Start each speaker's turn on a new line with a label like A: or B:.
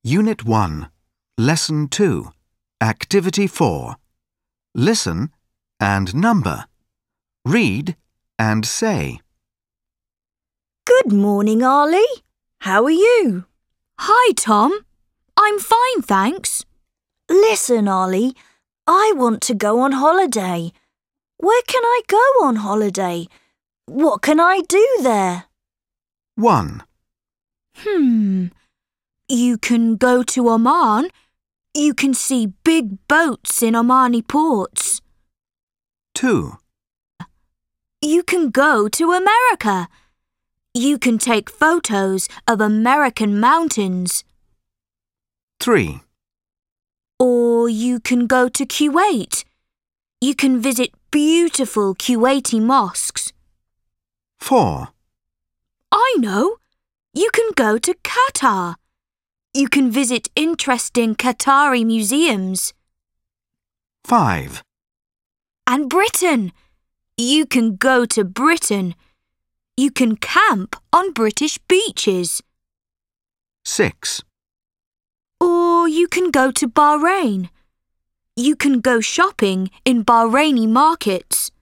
A: Unit 1, Lesson 2, Activity 4. Listen and number. Read and say.
B: Good morning, Arlie. How are you?
C: Hi, Tom. I'm fine, thanks.
B: Listen, Arlie, I want to go on holiday. Where can I go on holiday? What can I do there?
A: 1,
C: You can go to Oman. You can see big boats in Omani ports.
A: 2,
C: You can go to America. You can take photos of American mountains.
A: 3,
C: Or you can go to Kuwait. You can visit beautiful Kuwaiti mosques.
A: 4,
C: I know. You can go to Qatar. You can visit interesting Qatari museums.
A: 5,
C: And Britain. You can go to Britain. You can camp on British beaches.
A: 6,
C: Or you can go to Bahrain. You can go shopping in Bahraini markets.